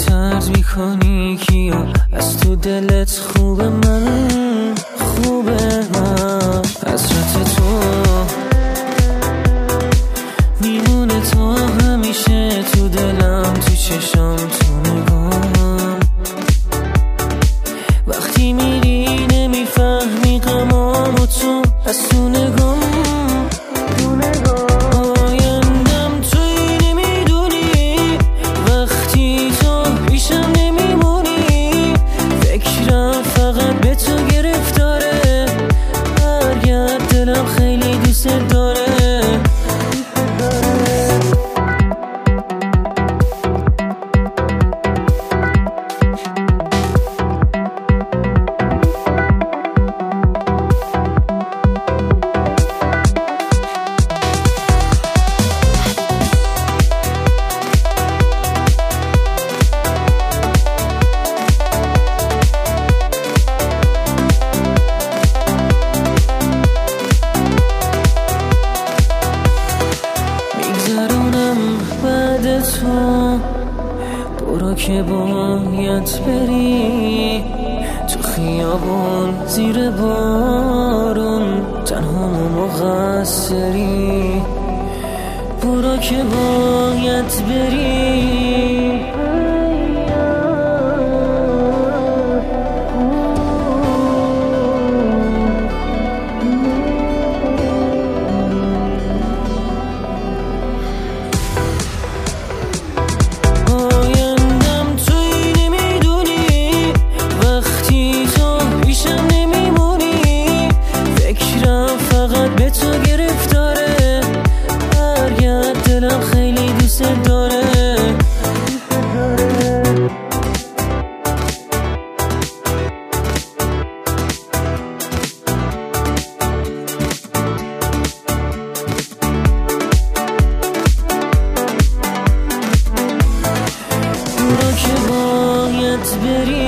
طرز میکنی کیو از تو دلت خوبه من حسرت تو میمونه تا همیشه تو دلم، تو چشام، تو نگام. وقتی میری نمیفهمی غمامو تو از تو نگام. آیندم توی نمیدونی، وقتی تو پیشم نمیمونی، فکرم فقط به تو گرفتاره. برگرد دلم خیلی دوست داره. بعد تو برو که باید بری تو خیابون زیر بارون، تنها مقصری. برو که باید بری. به تو گرفتاره. برگرد دلم خیلی دوست داره. برو که باید بری.